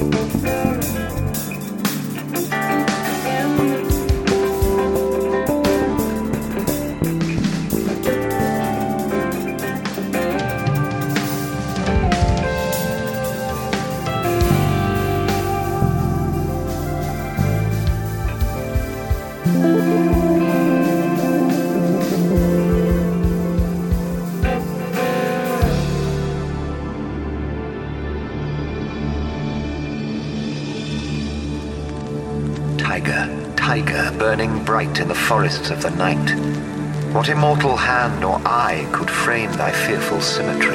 Tiger, burning bright in the forests of the night. What immortal hand or eye could frame thy fearful symmetry?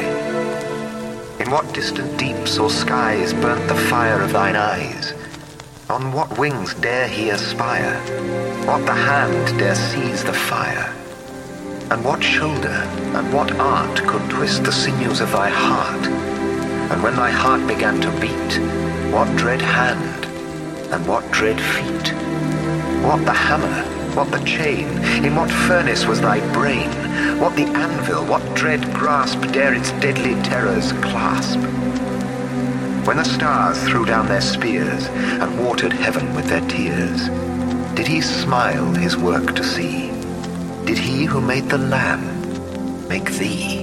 In what distant deeps or skies burnt the fire of thine eyes? On what wings dare he aspire? What the hand dare seize the fire? And what shoulder and what art could twist the sinews of thy heart? And when thy heart began to beat, what dread hand and what dread feet? What the hammer, what the chain? In what furnace was thy brain? What the anvil, what dread grasp dare its deadly terrors clasp? When the stars threw down their spears and watered heaven with their tears, did he smile his work to see? Did he who made the lamb make thee?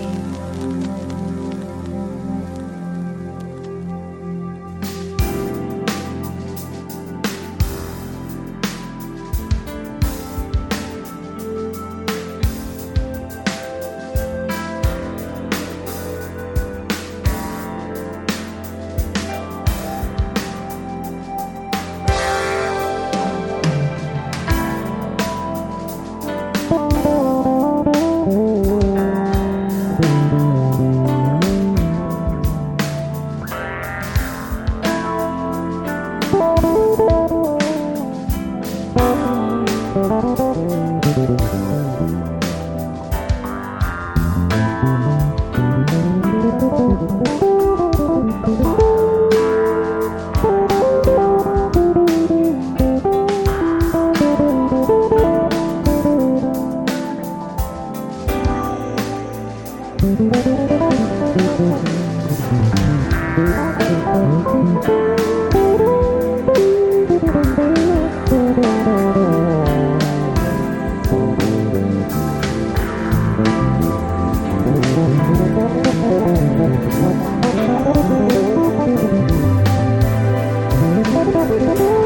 Thank you.